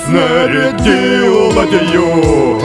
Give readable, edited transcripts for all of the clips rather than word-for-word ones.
снарядил ладью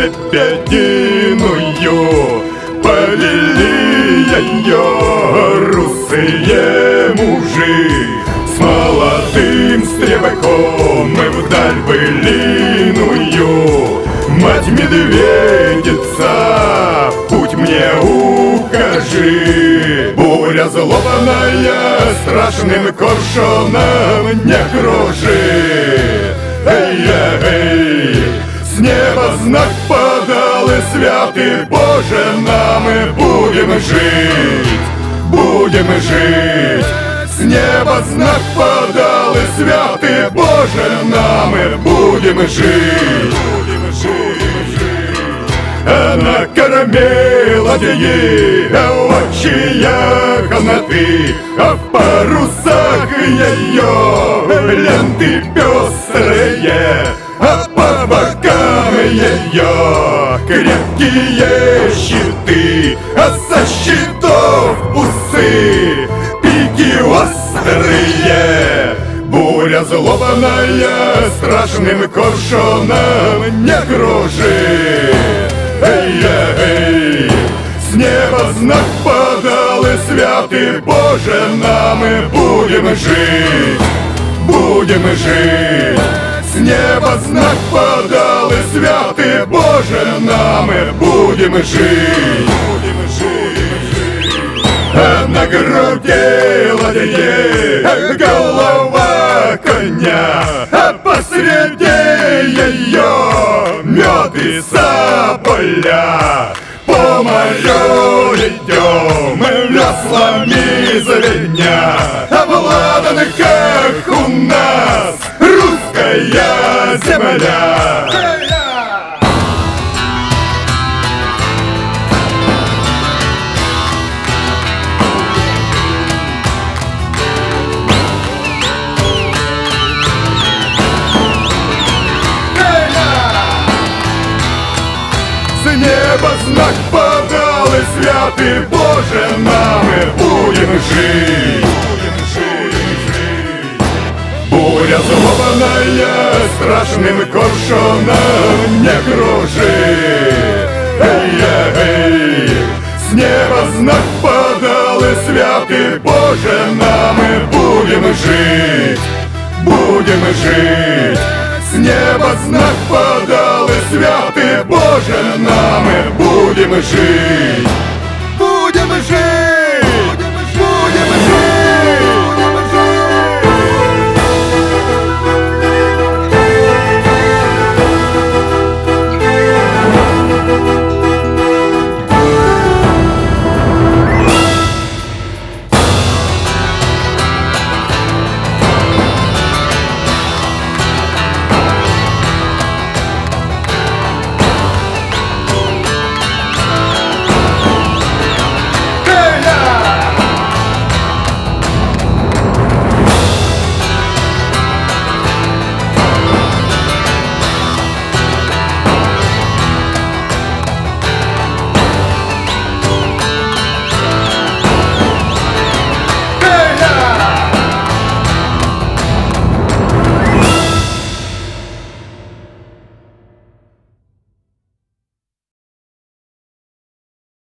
лебединую, повели ее русые мужи. С молодым стрелком мы вдаль былиную. Мать медведица, путь мне укажи. Буря злобная страшным коршуном не кружит. Эй-эй-эй, с неба знак подал, и святый Боже, нам и будем жить, будем жить. С неба знак подал, и святый Боже, нам и будем жить. Она кормила ей отчия канаты, а в парусах ее ленты пестрые, а по бокам ее крепкие щиты, а со щитов усы, пики острые. Буря злобная страшным коршуном не кружит. Эй-эй-эй, с неба знак подал, и святый Боже, нам и будем жить, будем жить. С неба знак подал, и святый Боже, нам и будем жить, будем жить. А на груди ладьи голова коня, а посреди ее мед и соболя. По морю идем, веслами звеня, обладаны, как у нас, русская земля. С неба знак подал, и святый Боже, нам и будем жить, будем жить. Буря злобная страшным коршуном не кружит. Эй-эй-эй, с неба знак подал, и святый Боже, нам и будем жить, будем жить. С неба знак подал, и святый Боже, нам и будем жить.